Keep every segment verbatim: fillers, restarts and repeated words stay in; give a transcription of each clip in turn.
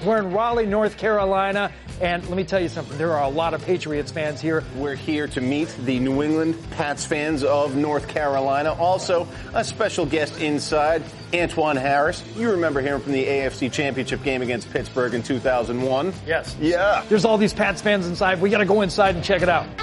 We're in Raleigh, North Carolina, and let me tell you something. There are a lot of Patriots fans here. We're here to meet the New England Pats fans of North Carolina. Also, a special guest inside, Antoine Harris. You remember him from the A F C Championship game against Pittsburgh in two thousand one? Yes. Yeah. There's all these Pats fans inside. We got to go inside and check it out.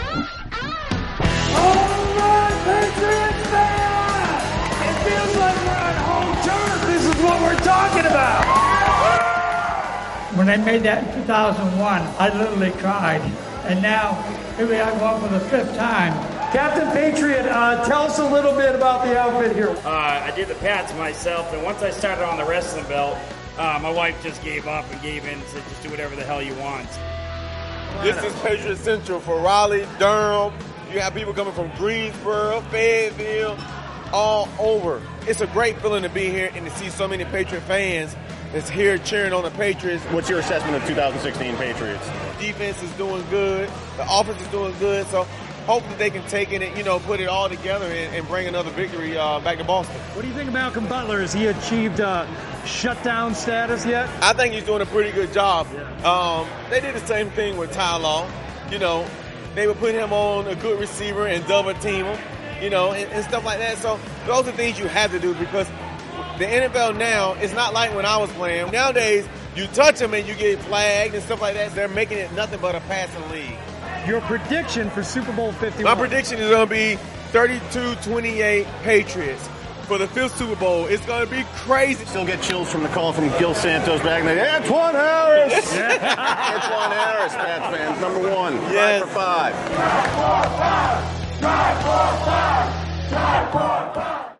All right, Patriots fans! It feels like we're on home turf. This is what we're talking about. When I made that in two thousand one, I literally cried. And now, here we are going for the fifth time. Captain Patriot, uh, tell us a little bit about the outfit here. Uh, I did the Pats myself, and once I started on the wrestling belt, uh, my wife just gave up and gave in and said, just do whatever the hell you want. This is Patriot Central for Raleigh, Durham. You have people coming from Greensboro, Fayetteville, all over. It's a great feeling to be here and to see so many Patriot fans that's here cheering on the Patriots. What's your assessment of two thousand sixteen Patriots? Defense is doing good. The offense is doing good. So hopefully they can take it and, you know, put it all together and, and bring another victory uh, back to Boston. What do you think of Malcolm Butler? Has he achieved uh, shutdown status yet? I think he's doing a pretty good job. Yeah. Um, they did the same thing with Ty Law. You know, they would put him on a good receiver and double team him, you know, and, and stuff like that. So those are things you have to do because the N F L now, it's not like when I was playing. Nowadays, you touch them and you get flagged and stuff like that. They're making it nothing but a passing league. Your prediction for Super Bowl fifty-one? My prediction is going to be thirty-two twenty-eight Patriots for the fifth Super Bowl. It's going to be crazy. Still get chills from the call from Gil Santos back there. Antoine Harris! Antoine Harris, Pats fans, number one. Yes. Five for five. Drive for five! Drive for five! Drive for five!